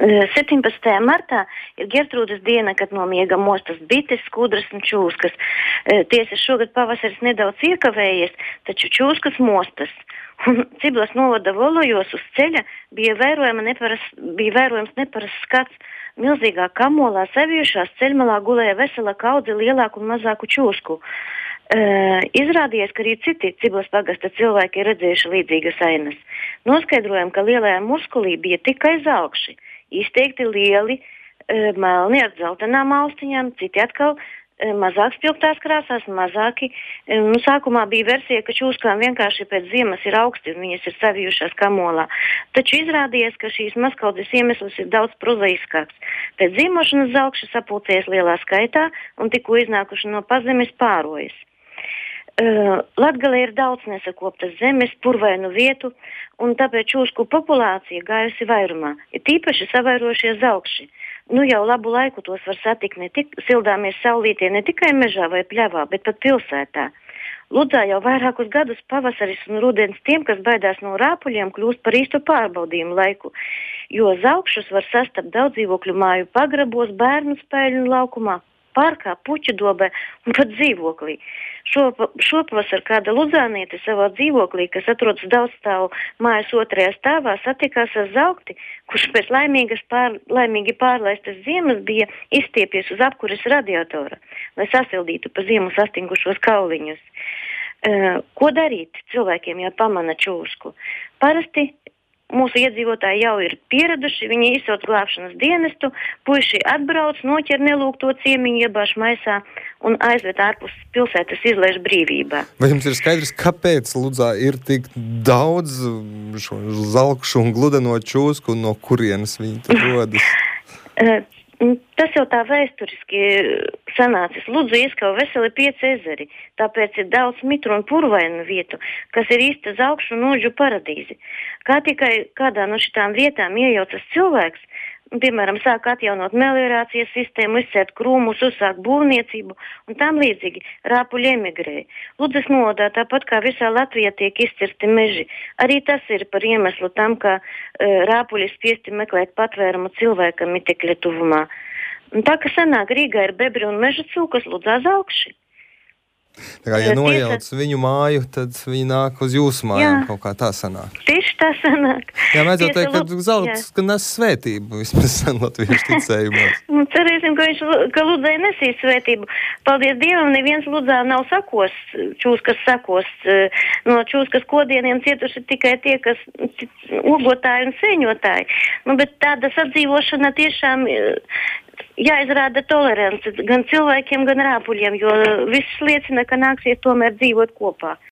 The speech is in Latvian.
17. martā ir Gertrūdas diena, kad no miega mostas bites, skudras un čūskas. Tiesa, šogad pavasaris nedaudz iekavējies, taču čūskas mostas. Un Ciblas novada Volojos uz ceļa bija vērojams neparasts skats. Milzīgā kamolā savijušās ceļmalā gulēja vesela kaudze lielāku un mazāku čūsku. Izrādījās, ka arī citi Ciblas pagasta cilvēki ir redzējuši līdzīgas ainas. Noskaidrojam, ka lielajā muskulī bija tikai zalkši. Izteikti lieli, melni ar dzeltenām austiņām, citi atkal mazāk spilgtās krāsās, mazāki. Sākumā bija versija, ka čūskām vienkārši pēc ziemas ir augsti un viņas ir savijušās kamolā. Taču izrādījās, ka šīs mazkaudzes iemesls ir daudz prozaiskāks. Pēc ziemošanas zalkši sapulcējas lielā skaitā un tikko iznākuši no pazemes pārojas. Latgalē ir daudz nesakoptas zemes, purvainu vietu, un tāpēc čūsku populācija gājusi vairumā. Ir tīpaši savairošie zalkši. Jau labu laiku tos var satikt sildāmies saulītie ne tikai mežā vai pļavā, bet pat pilsētā. Ludzā jau vairākus gadus pavasaris un rudens tiem, kas baidās no rāpuļiem, kļūst par īstu pārbaudījumu laiku, jo zalkšus var sastapt daudz dzīvokļu māju pagrabos, bērnu spēļu laukumā, parkā, puķu dobē un pat dzīvoklī. Šopavasar kāda ludzāniete savā dzīvoklī, kas atrodas daudzstāvu mājas otrajā stāvā, satikās ar zalkti, kurš pēc laimīgi pārlaistas ziemas bija izstiepies uz apkures radiatora, lai sasildītu pa ziemu sastingušos kauliņus. Ko darīt cilvēkiem, ja pamana čūsku? Parasti mūsu iedzīvotāji jau ir pieraduši, viņi izsauc glābšanas dienestu, puiši atbrauc, noķer nelūgto ciemiņu, iebāž maisā un aizved ārpus pilsētas izlaiž brīvībā. Vai jums ir skaidrs, kāpēc Ludzā ir tik daudz šo zalkšu un gludeno čūsku un no kurienes viņi tur rodas? Tas jau tā vēsturiski sanācis. Ludzu ieskauj veseli 5 ezeri, tāpēc ir daudz mitru un purvainu vietu, kas ir īsta zalkšu un nožu paradīze. Kā tikai kādā no šitām vietām iejaucas cilvēks, piemēram, sāk atjaunot meliorācijas sistēmu, izcērt krūmus, uzsākt būvniecību un tam līdzīgi rāpuļi emigrē. Ludzas novadā, tāpat kā visā Latvijā, tiek izcirti meži. Arī tas ir par iemeslu tam, ka rāpuļi spiesti meklēt patvērumu cilvēkam mitekļa tuvumā. Un tā, ka sanāk Rīgā ir bebri un meža cūkas, Ludzā zalkši. Tā kā, ja nojauc viņu māju, tad viņi nāk uz jūsu mājām, kaut kā tā sanāk. Tieši tā sanāk. Jā, vajadzētu teikt, ka zelts, ka nes svētību, vismaz sen latviešu ticējumos. Cerēsim, ka Ludzai nesīs svētību. Paldies Dievam, neviens Ludzā nav sakos, čūskas sakos. No čūskas kodieniem cietuši tikai tie, kas ogotāji un sēņotāji. Bet tāda sadzīvošana tiešām jāizrāda tolerance gan cilvēkiem, gan rāpuļiem, jo viss liecina, ka nāksies tomēr dzīvot kopā.